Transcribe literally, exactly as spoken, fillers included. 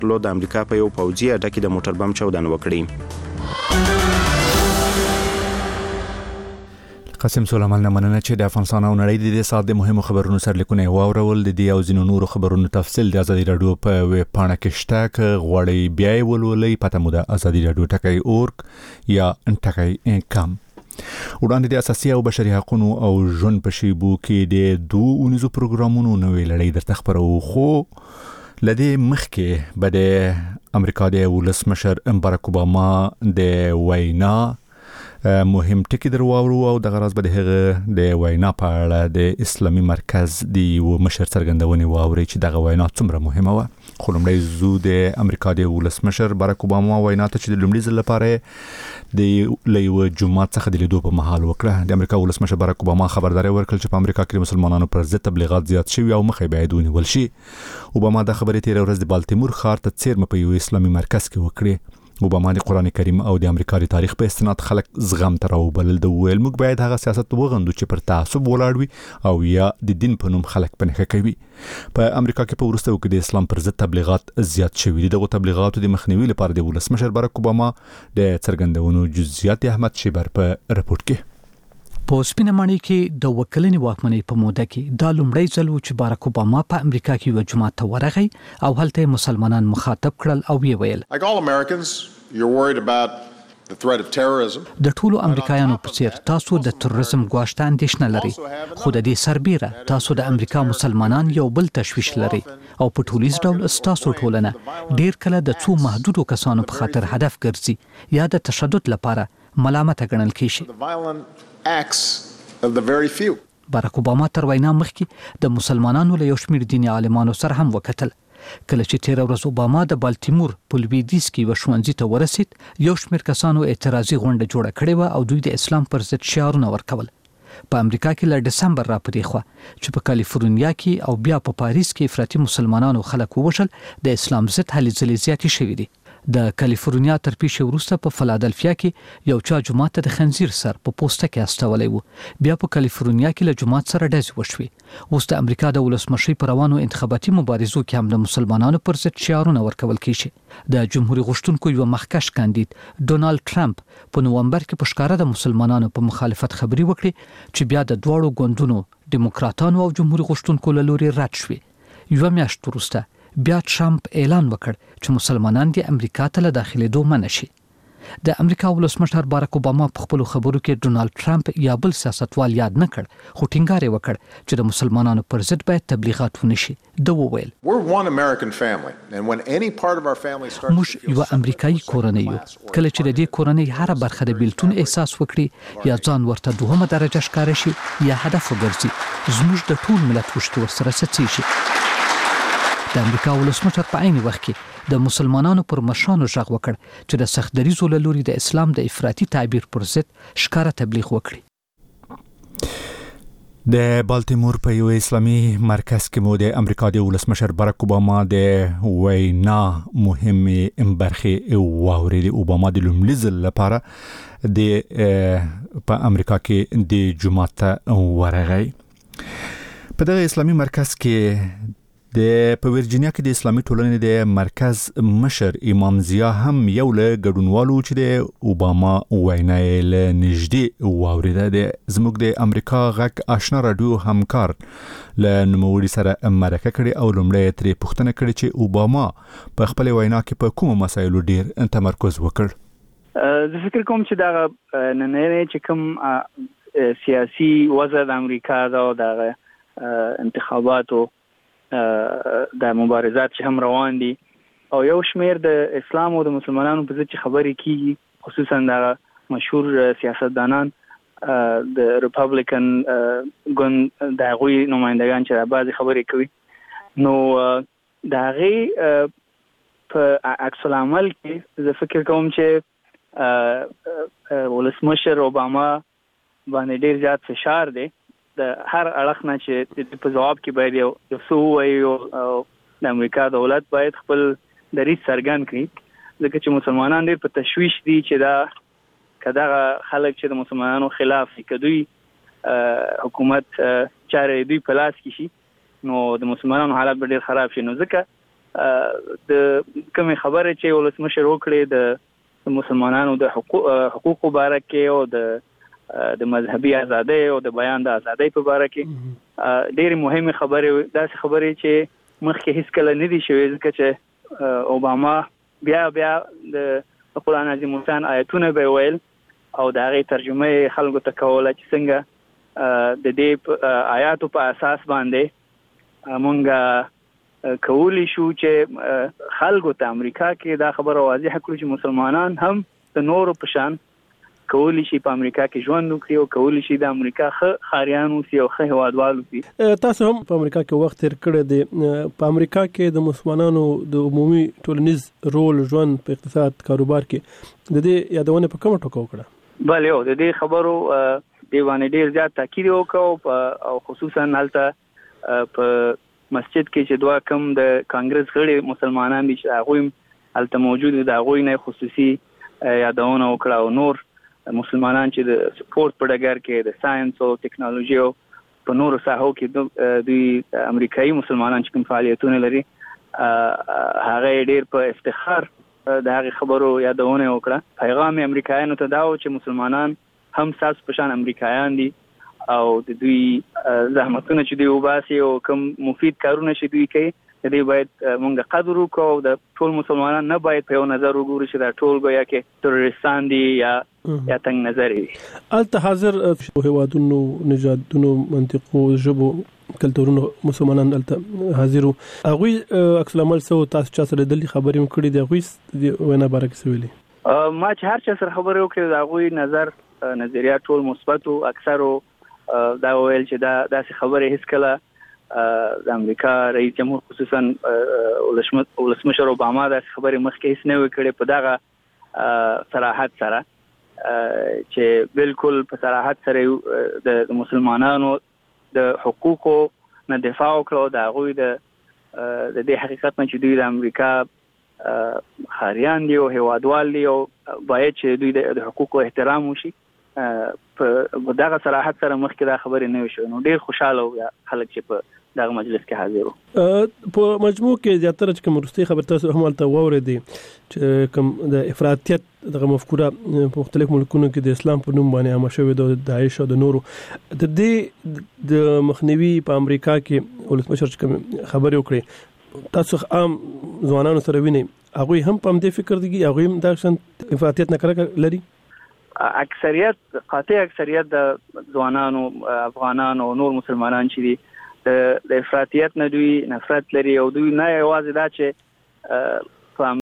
لو د امریکا په یو پوځي اډه کې د موټر بم چاودنه وکړي. قاسم سلیمان مننه چې د افغانستان او نړۍ د دې سات د مهمو خبرونو سرلیکونه واورول. د دې او ځینو نورو خبرونو تفصیل د ازادي رادیو په ویب پاڼه کې شته. ک غوړی بیا ولولې پته مو د ازادي رادیو ټکی اورګ یا ټکی کام. وړاندې د اساسي او بشري حقوقو او ژوند په شیبو کې د دوه اونیزو پروګرامونو نوې لړۍ درته خبرو. خو لدې مخکې به د امریکا د ولسمشر باراک اوباما د وینا مهم ټکی درواورو او د غرض به د هغه د وینا په اړه د اسلامي مرکز د یو مشر څرګندونې واوري چې دغه وینا څومره مهمه و. خو لومړی زو د امریکا د ولسمشر باراک اوباما وینا ته چې د لومړي ځل لپاره د لیو جمعه څخه د لیدو په محل وکړه. د امریکا ولسمشر باراک اوباما خبرداري ورکړه چې په امریکا کې د مسلمانانو پر ضد تبلیغات زیات شوي او مخې باید ونیول شي. اوباما د خبرې تیر ورځ د بالټیمور ښار ته څیرمه په یو اسلامي مرکز کې وکړه. اوباما د قران کریم او د امریکا د تاریخ په استناد خلک زغم تر او بلل د ویل موږ باید هغه سیاست وغندو چې پر تعصب ولاړ وي او یا د دین په نوم خلک پنهخه کوي. په امریکا کې په ورسته کې د اسلام پر ضد تبلیغات زیات شوي دي. دغه تبلیغاتو د مخنیوي لپاره د ولسمشر باراک اوباما د څرګندونو جزئیات احمد شیبر په رپورت کې. په سپینه ماڼۍ کې د وکیلنې واکمنۍ په موده کې دا لومړی ځل و چې باراک اوباما په امریکا کې یو جمعه ته ورغی او هلته مسلمانان مخاطب کړل او وی ویل Like all Americans, you're worried about the threat of terrorism. د ټولو امریکایانو په څیر تاسو د تروریزم ګواښ ته اندېښنه لرئ، خو د دې سربیره تاسو د امریکا مسلمانان یو بل تشویش لري او په ټولیز ډول ستاسو ټولنه ډیر کله د څو محدودو کسانو په خاطر هدف ګرځي یا د تشدد لپاره ملامت ګڼل کیږي. Acts of the very few. باراک اوباما تر وینا مخکې د مسلمانانو له یو شمېر دیني عالمانو سره هم وکتل. کله چې تیر ورځ اوباما د بالټیمور په لویدیځ کې یو ښوونځي ته ورسید، یو شمېر کسانو اعتراضي غونډه جوړه کړې و او دوی د اسلام پر ضد شعارونه ورکول. په امریکا کې له دسمبر را پدې خوا چې په کالیفورنیا کې او بیا په پاریس کې افراطي مسلمانانو خلک ووژل، د اسلام ضد هلې ځلې زیاتې شوې دي. د کالیفورنیا تر پیښې وروسته په فلادلفیا کې یو چا جمعه ته د خنزیر سر په پوسټه کې استولی و. بیا په کالیفورنیا کې له جمعه سره ډزې وشوې. اوس د امریکا د ولسمشۍ په روانو انتخاباتي مبارزو کې هم د مسلمانانو پر ضد شعارونه ورکول کیږي. د جمهوریت غوښتونکو یو مخکښ کاندید ډونالد ټرمپ په نومبر کې په ښکاره د مسلمانانو په مخالفت خبري وکړي چې بیا د دواړو ګوندونو دیموکراتانو او جمهوریت غوښتونکو له لوري رد شوې. یو میاشت وروسته بیا ټرمپ اعلان وکړ چې مسلمانان د امریکا ته له داخلېدو منع شي. د امریکا ولسمشر باراک اوباما په خپلو خبرو کې ډونالد ټرمپ یا بل سیاستوال یاد نه کړ، خو ټینګار یې وکړ چې د مسلمانانو پر ضد باید تبلیغات ونشي. ده وویل موږ یو امریکایي کورنۍ یو. کله چې د دې کورنۍ هر برخه د بیلتون احساس وکړي یا ځان ورته دوهمه درجه ښکاره شي یا هدف وګرځي، زموږ د ټول ملت وشتي ورسره څڅېږي. د امریکا ولسمشر په عین وخت کې د مسلمانانو پر مشرانو غږ وکړ چې د سخت دریځو له لوري د اسلام د افراطي تعبیر پر ضد ښکاره تبلیغ وکړي. د بالټیمور په یو اسلامي مرکز کې مو د امریکا د ولسمشر باراک اوباما د وینا مهمه برخه واوري. اوباما د لومړي ځل لپاره د په امریکا کې د جمعه ته ورغی. په دغه اسلامي مرکز کې د په ورجینیا کې د اسلامي ټولنې د مرکز مشر امام ضیا هم یو له ګډونوالو چې د اوباما وینا له نږدې واوریده. د زموږ د امریکا غږ آشنا رادیو همکار له نوموړي سره مرکه کړې او لومړی ترې پوښتنه کړې چې اوباما په خپل وینا کې په کومو مسایلو ډیر تمرکز وکړ. زه فکر کوم چې دا نن چې کوم سیاسي وضع د امریکا دا د انتخاباتو د مبارزات چې هم روان دي او یو شمیر د اسلام او د مسلمانانو په ضد چې خبرې کیږي، خصوصا د مشهور سیاستدانان د ریپابلیکن ګوند د هغوی نمایندګان چې بعضې خبرې کوي، نو د هغې په عکس العمل کې زه فکر کوم چې ولسمشر اوباما باندې ډیر زیات فشار دی د هر اړخ نه چې په جواب کې باید یو یو څه ووایي او د امریکا دولت باید خپل دریځ څرګند کړي، ځکه چې مسلمانان ډېر په تشویش دي چې دا که دغه خلک چې د مسلمانانو خلاف دي، که دوی حکومت چارې دوی په لاس کې شي، نو د مسلمانانو حالت به ډېر خراب شي. نو ځکه د کوم خبره چې ولسمشر وکړي د مسلمانانو د حقوق حقوقو باره کې او د د مذهبي ازادۍ او د بیان د ازادۍ په باره کې ډېر مهمه خبره داسې خبره چې مخکې هیڅ کله نه دي شوې ځکه چې اوباما بیا بیا د قرآن عظیم الشان آیتونه به ویل او د هغې ترجمه خلکو ته کوله چې څنګه د دې آیاتو په اساس باندې مونږ کولی شو چې خلکو ته امریکا کې دا خبره واضح کړو چې مسلمانان هم د نورو په شان کولی شي په امریکا کې ژوند وکړي او کولی شي د امریکا ښه ښاریان اوسي او ښه هیوادوال اوسي. تاسو هم په امریکا کې وخت تیر کړی دی. په امریکا کې د مسلمانانو د عمومي ټولنیز رول ژوند په اقتصاد کاروبار کې د دې یادونه په کومه ټکو وکړه؟ بله یو د دې خبرو دی باندې ډېر زیات تاکید وکړو او خصوصا هلته په مسجد کې چې دوه کم د کانګرس غړي مسلمانان دي چې هغوی هلته موجود دي د هغوی نه خصوصي یادونه وکړه او نور مسلمانان چې د سپورت په ډګر کې د ساينس او ټیکنالوژي او په نورو ساحو کې د امریکایي مسلمانان چې کوم فعالیتونه لري هغه ډېر په افتخار د هغه خبرو یادونه وکړه. پیغام امریکایانو ته دا و چې مسلمانان هم تاسو په شان امریکایان دي او د دوی زحمتونه چې دوی وباسي او کوم مفید کارونه چې دوی کوي د دې باید مونږ قدر وکړو. د ټول مسلمانان نه باید په یو نظر وګورو چې دا ټول ګویا کې تروریستان دي یا یا تنګ نظر دي. الته حاضر هیوادونو نژادونو منطقو ژبو کلتورونو مسلمانان الته حاضرو هغوی عکس العمل سو تاسو چا سره د خبرې مکړې دی هغوی وینا باره کې سویلي ما چې هر چا سره خبرې وکړې د هغوی نظر نظریات ټول مثبت او اکثرو دا ویل چې دا داسې خبرې هیڅ کله د امریکا رئیس جمهور خصوصا ولسمشر اوباما داسې خبرې مخکې هیڅ نه وې کړې په دغه صراحت سره چې بالکل په صراحت سره د مسلمانانو د حقوقو نه دفاع وکړو د هغوی د د دې حقیقت نه چې دوی د امریکا ښاریان دي او هیوادوال دي او باید چې دوی د حقوقو احترام وشي. په دغه صراحت سره مخکې دا خبرې نه وي شوې نو ډېر خوشحاله وو خلک چې په دغه مجلس کې حاضر وو. په مجموع کې زیاتره چې کوم وروستۍ خبر تاسو هم هلته واورېدې چې کوم د افراطیت دغه مفکوره په مختلف ملکونو کې د اسلام په نوم باندې عامه شوې ده د داعش او د نورو د دې د مخنیوي په امریکا کې ولسمشر چې کوم خبرې وکړې تاسو عام ځوانانو سره وینئ هغوی هم په همدې فکر دي هغوی هم دا شان افراطیت نه کرکه لري؟ اکثریت قاطع اکثریت د ځوانانو افغانانو او نور مسلمانان چې دي د افراطیت نه دوی نفرت لري او دوی نه یوازې دا چې